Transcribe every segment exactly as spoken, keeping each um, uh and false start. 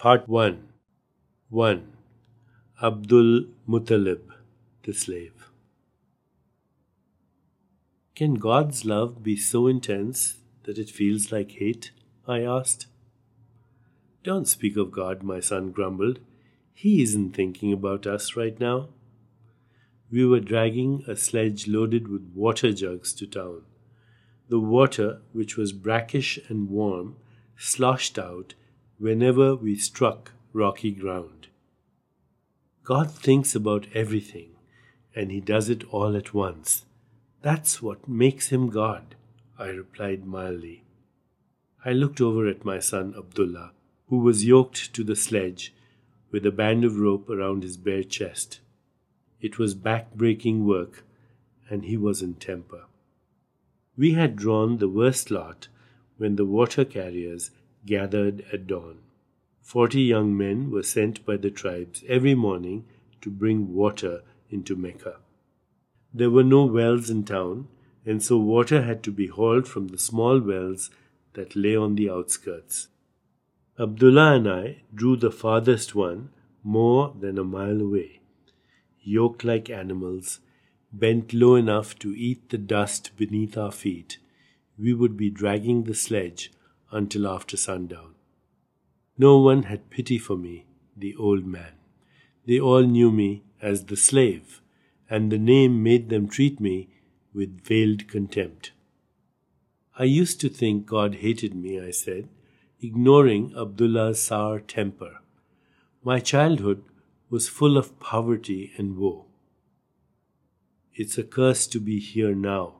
Part one. one. Abdul Muttalib, the slave. Can God's love be so intense that it feels like hate? I asked. Don't speak of God, my son grumbled. He isn't thinking about us right now. We were dragging a sledge loaded with water jugs to town. The water, which was brackish and warm, sloshed out whenever we struck rocky ground. God thinks about everything, and He does it all at once. That's what makes Him God, I replied mildly. I looked over at my son Abdullah, who was yoked to the sledge with a band of rope around his bare chest. It was back-breaking work, and he was in temper. We had drawn the worst lot when the water carriers gathered at dawn. Forty young men were sent by the tribes every morning to bring water into Mecca. There were no wells in town, and so water had to be hauled from the small wells that lay on the outskirts. Abdullah and I drew the farthest one more than a mile away. Yoked like animals, bent low enough to eat the dust beneath our feet, we would be dragging the sledge until after sundown. No one had pity for me, the old man. They all knew me as the slave, and the name made them treat me with veiled contempt. I used to think God hated me, I said, ignoring Abdullah's sour temper. My childhood was full of poverty and woe. It's a curse to be here now.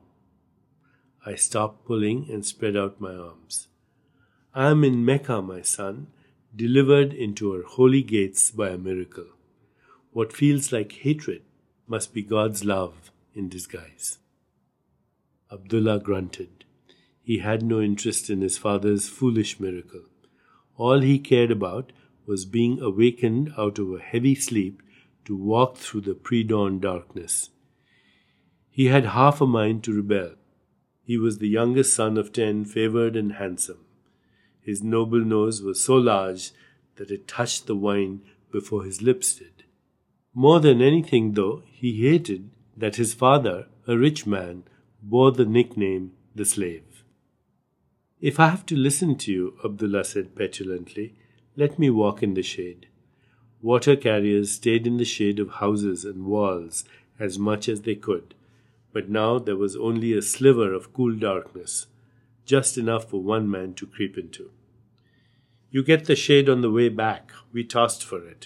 I stopped pulling and spread out my arms. I am in Mecca, my son, delivered into her holy gates by a miracle. What feels like hatred must be God's love in disguise. Abdullah grunted. He had no interest in his father's foolish miracle. All he cared about was being awakened out of a heavy sleep to walk through the pre-dawn darkness. He had half a mind to rebel. He was the youngest son of ten, favored and handsome. His noble nose was so large that it touched the wine before his lips did. More than anything, though, he hated that his father, a rich man, bore the nickname the slave. If I have to listen to you, Abdullah said petulantly, let me walk in the shade. Water carriers stayed in the shade of houses and walls as much as they could, but now there was only a sliver of cool darkness, just enough for one man to creep into. You get the shade on the way back. We tossed for it.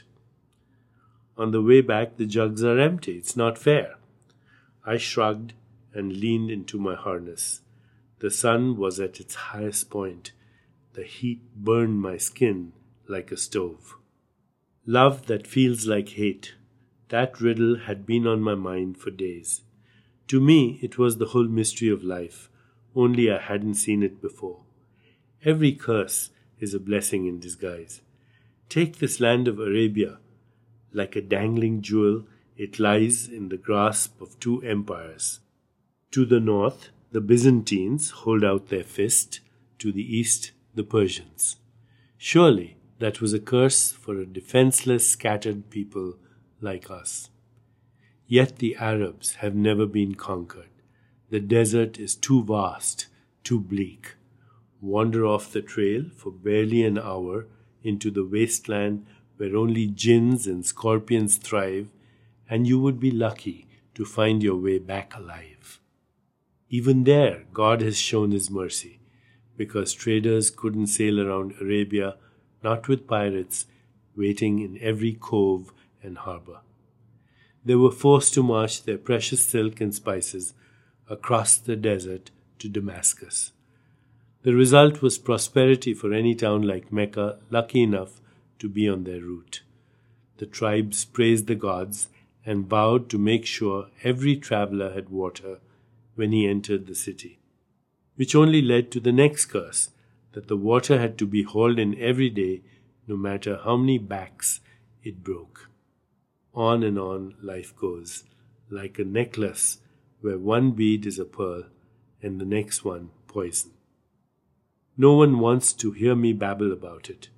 On the way back, the jugs are empty. It's not fair. I shrugged and leaned into my harness. The sun was at its highest point. The heat burned my skin like a stove. Love that feels like hate. That riddle had been on my mind for days. To me, it was the whole mystery of life, only I hadn't seen it before. Every curse is a blessing in disguise. Take this land of Arabia. Like a dangling jewel, it lies in the grasp of two empires. To the north, the Byzantines hold out their fist. To the east, the Persians. Surely, that was a curse for a defenseless, scattered people like us. Yet the Arabs have never been conquered. The desert is too vast, too bleak. Wander off the trail for barely an hour into the wasteland where only jinns and scorpions thrive, and you would be lucky to find your way back alive. Even there, God has shown His mercy, because traders couldn't sail around Arabia, not with pirates waiting in every cove and harbor. They were forced to march their precious silk and spices across the desert to Damascus. The result was prosperity for any town like Mecca lucky enough to be on their route. The tribes praised the gods and vowed to make sure every traveler had water when he entered the city, which only led to the next curse, that the water had to be hauled in every day, no matter how many backs it broke. On and on life goes, like a necklace where one bead is a pearl and the next one poison. No one wants to hear me babble about it.